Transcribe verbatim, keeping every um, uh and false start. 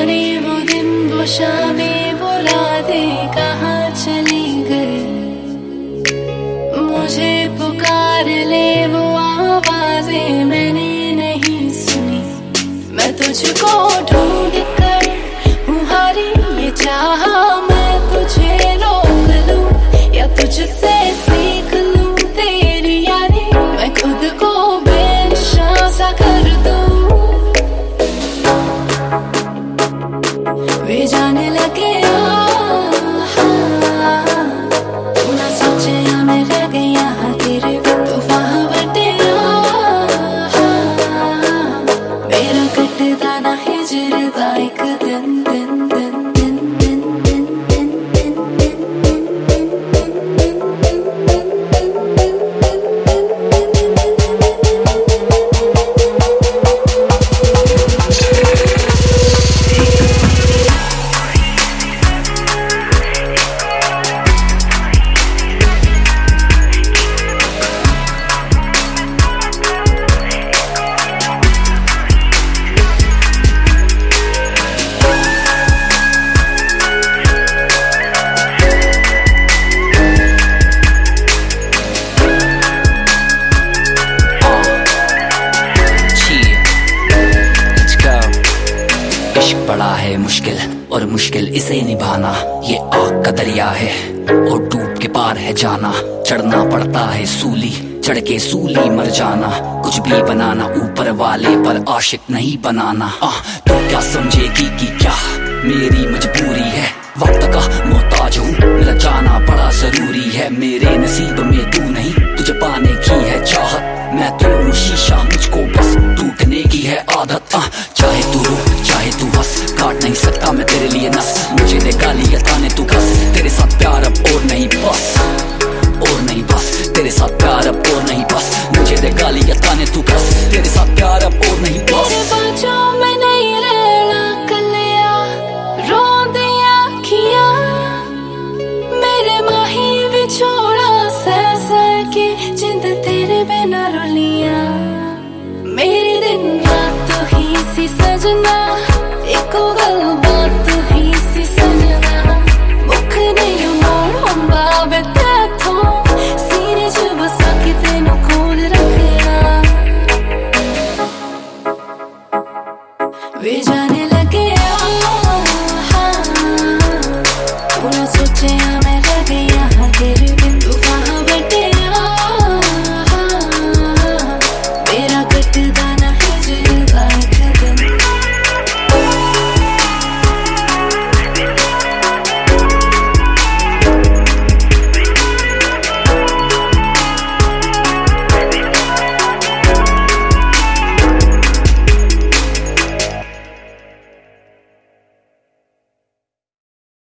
जाने वो दिन वो शामें वो रातें कहाँ चली गई। मुझे पुकार ले वो आवाजें मैंने नहीं सुनी। मैं तुझको ढूंढ कर हूँ हारी, ये चाहा मैं तुझे रोक लूं या तुझसे सीख लूं तेरी यारी। मैं खुद को बेनशा सा कर दूं। वे जाने लगे तू ना सोचे मैं रह गया तेरे तूफान बटे। मेरा कटदा ना हिजरदा एक दिन दिन दिन दिन दिन दिन दिन बड़ा है मुश्किल और मुश्किल इसे निभाना। ये आग का दरिया है और डूब के पार है जाना। चढ़ना पड़ता है सूली, चढ़ के सूली मर जाना। कुछ भी बनाना ऊपर वाले पर आशिक नहीं बनाना। आ, तू क्या समझेगी कि क्या मेरी मजबूरी है। वक्त का मोहताज हूँ, मेरा जाना बड़ा जरूरी है। मेरे नसीब में तू नहीं, तुझे पाने की है चाहत। मैं तो हूँ शीशा, मुझको बस टूटने की है आदत। आ, चाहे तू रो चाहे तू हंस, काट नहीं सकता मैं तेरे लिए नस। मुझे दे गाली या ताने तू कस, तेरे साथ प्यार अब और नहीं बस, और नहीं बस। तेरे साथ प्यार अब और नहीं बस, मुझे दे गाली या ताने तू कस, तेरे साथ प्यार अब और नहीं बस। तेरे बाजों में नहीं रहना कलिया, रो दिया किया मेरे माही भी छोड़ा सह सह के जिंद तेरे बिना रुलिया। मेरे दिन रात तो ही सी सजना